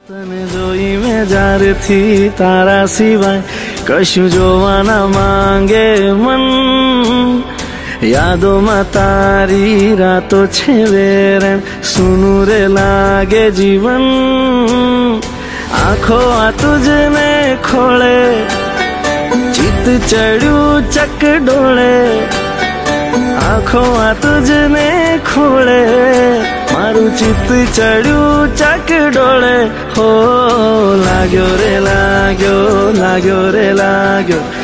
તને જોઈ મેં જ્યારથી તારા સિવાય કશું જોવા ના માંગે મન, યાદોમાં તારી રાતો છે વેરણ, સૂનું રે લાગે જીવન. આંખો આ તુજને ખોળે, ચિત્ત ચડ્યું ચકડોળે. આંખો આ તુજને ખોળે, મારું ચિત્ત ચડ્યું ચકડોળે. હો લાગ્યો રે લાગ્યો, લાગ્યો રે લાગ્યો,